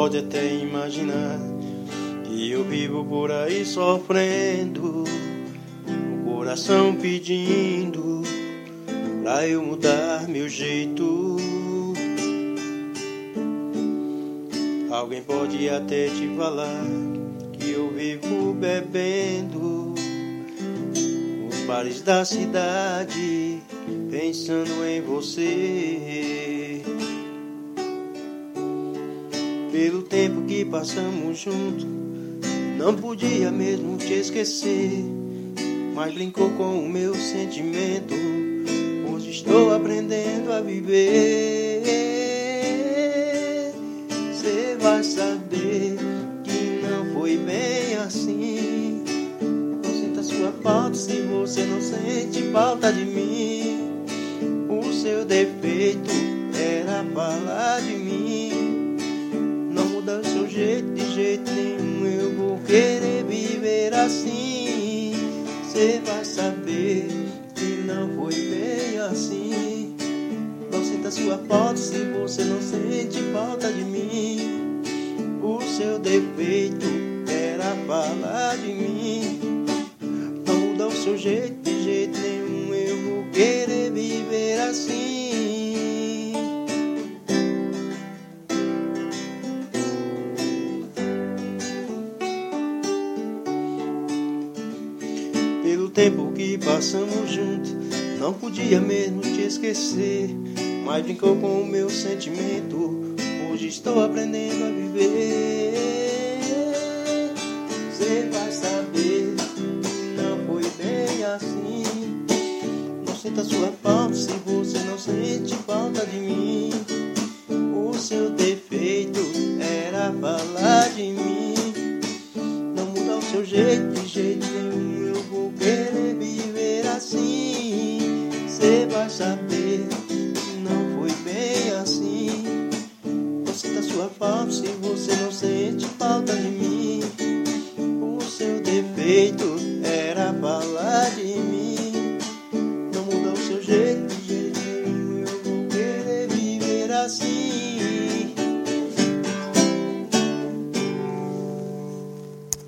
pode até imaginar que eu vivo por aí sofrendo, o coração pedindo pra eu mudar meu jeito. Alguém pode até te falar que eu vivo bebendo nos bares da cidade, pensando em você. Pelo tempo que passamos juntos, não podia mesmo te esquecer, mas brincou com o meu sentimento. Hoje estou aprendendo a viver. Você vai saber que não foi bem assim. Não sinta sua falta se você não sente falta de mim. O seu defeito era falar de mim. Não muda o seu jeito, de jeito nenhum eu vou querer viver assim. Você vai saber que não foi bem assim. Não sinta sua falta se você não sente falta de mim. O seu defeito era falar de mim. Não muda o seu jeito, de jeito nenhum eu vou querer viver assim. Pelo tempo que passamos juntos, não podia mesmo te esquecer, mas brincou com o meu sentimento. Hoje estou aprendendo a viver. Você vai saber que não foi bem assim. Não sinta sua falta se você não sente falta de mim. O seu defeito era falar de mim. Não muda o seu jeito, de jeito nenhum eu vou querer viver assim. Você vai saber que não foi bem assim. Não sinta sua falta se você não sente falta de mim. O seu defeito